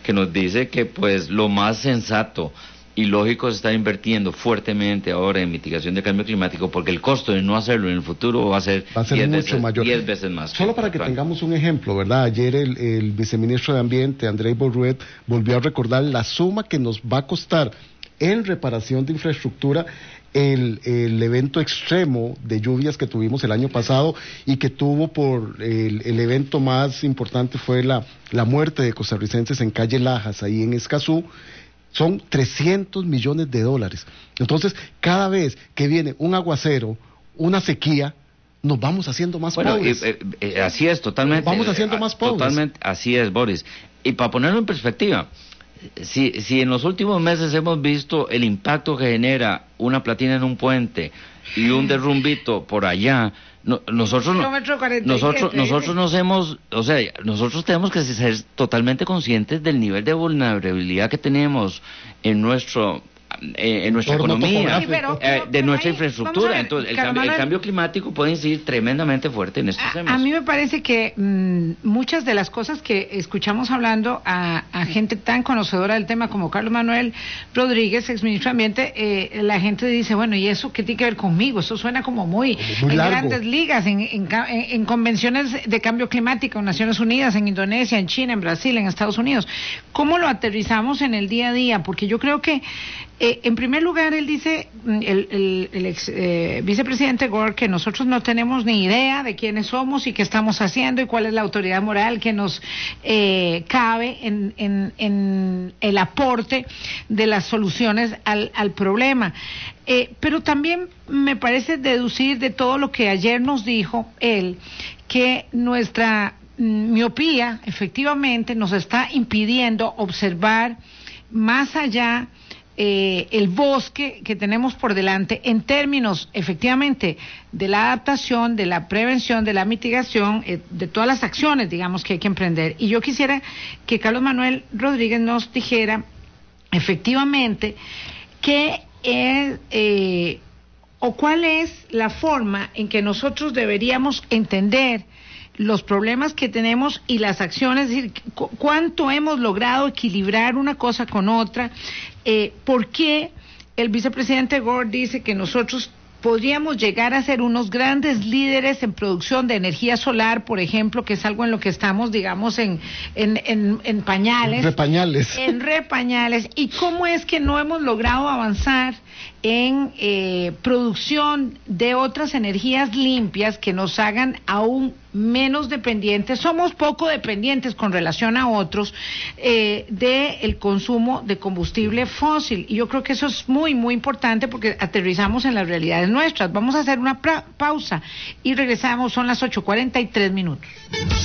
que nos dice que pues lo más sensato y lógico es estar invirtiendo fuertemente ahora en mitigación del cambio climático, porque el costo de no hacerlo en el futuro va a ser mucho mayor. 10 veces más. Solo para que tengamos un ejemplo, ¿verdad? Ayer el viceministro de Ambiente, André Borruet, volvió a recordar la suma que nos va a costar en reparación de infraestructura el evento extremo de lluvias que tuvimos el año pasado y que tuvo por el evento más importante fue la muerte de costarricenses en calle Lajas, ahí en Escazú. Son 300 millones de dólares. Entonces, cada vez que viene un aguacero, una sequía, nos vamos haciendo más pobres. Así es, totalmente. Nos vamos haciendo más pobres. Totalmente, así es, Boris. Y para ponerlo en perspectiva, si en los últimos meses hemos visto el impacto que genera una platina en un puente y un derrumbito por allá, nosotros nos hemos, o sea, nosotros tenemos que ser totalmente conscientes del nivel de vulnerabilidad que tenemos en nuestra economía, de nuestra infraestructura. Entonces, el cambio climático puede incidir tremendamente fuerte en estos temas. A mí me parece que muchas de las cosas que escuchamos hablando a gente tan conocedora del tema como Carlos Manuel Rodríguez, exministro de Ambiente, la gente dice, bueno, ¿y eso qué tiene que ver conmigo? Eso suena como muy en grandes ligas, en convenciones de cambio climático, en Naciones Unidas, en Indonesia, en China, en Brasil, en Estados Unidos. ¿Cómo lo aterrizamos en el día a día? Porque yo creo que en primer lugar, él dice, el ex vicepresidente Gore, que nosotros no tenemos ni idea de quiénes somos y qué estamos haciendo y cuál es la autoridad moral que nos cabe en el aporte de las soluciones al problema. Pero también me parece deducir de todo lo que ayer nos dijo él, que nuestra miopía efectivamente nos está impidiendo observar más allá el bosque que tenemos por delante en términos efectivamente de la adaptación, de la prevención, de la mitigación, de todas las acciones, digamos, que hay que emprender. Y yo quisiera que Carlos Manuel Rodríguez nos dijera efectivamente qué es o cuál es la forma en que nosotros deberíamos entender los problemas que tenemos y las acciones, es decir, cuánto hemos logrado equilibrar una cosa con otra, por qué el vicepresidente Gore dice que nosotros podríamos llegar a ser unos grandes líderes en producción de energía solar, por ejemplo, que es algo en lo que estamos, digamos, en pañales. En repañales. Y cómo es que no hemos logrado avanzar en producción de otras energías limpias que nos hagan aún menos dependientes. Somos poco dependientes con relación a otros del consumo de combustible fósil. Y yo creo que eso es muy, muy importante porque aterrizamos en las realidades nuestras. Vamos a hacer una pausa y regresamos, son las 8:43.